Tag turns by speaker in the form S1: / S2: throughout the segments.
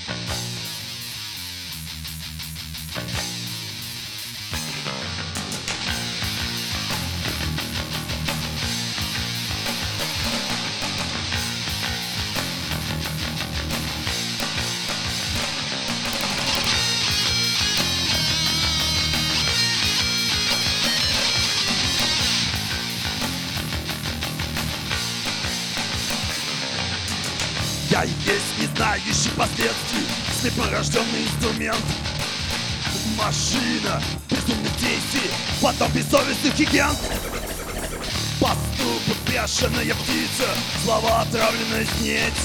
S1: Я и есть не знающий последствий слепорожденный инструмент. Машина безумных действий, потом бессовестных гигант. Поступок бешеная птица, слова отравленная снеть.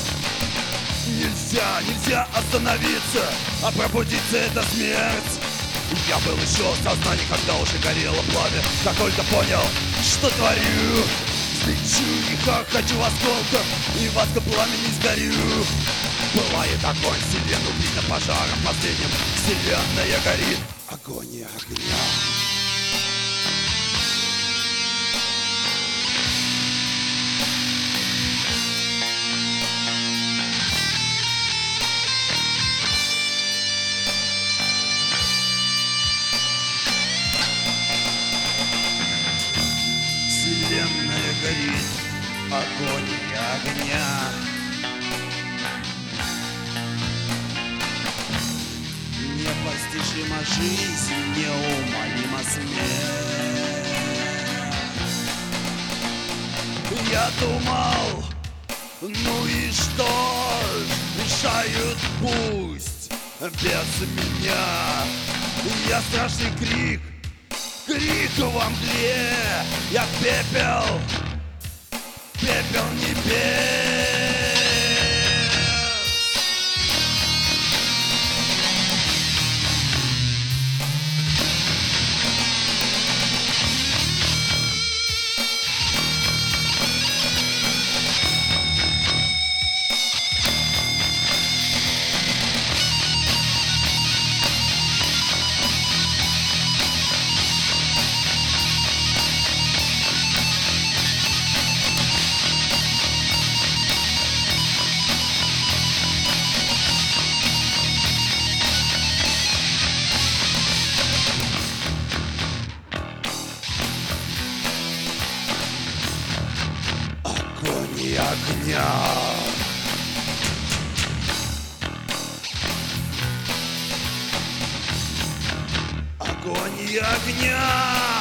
S1: Нельзя остановиться, а пробудиться — это смерть. Я был еще в сознании, когда уже горело пламя. Как только понял, что творю, лечу и хочу осколком, и в адском пламени сгорю. Пылает огонь, вселенную убита пожаром последним. Вселенная горит, агония огня. Вселенная горит, агония огня. Непостижима жизнь, неумолима смерть. Я думал, ну и что ж, решают пусть без меня. Я страшный крик во мгле, я пепел небес. Огня. Огонь и огня.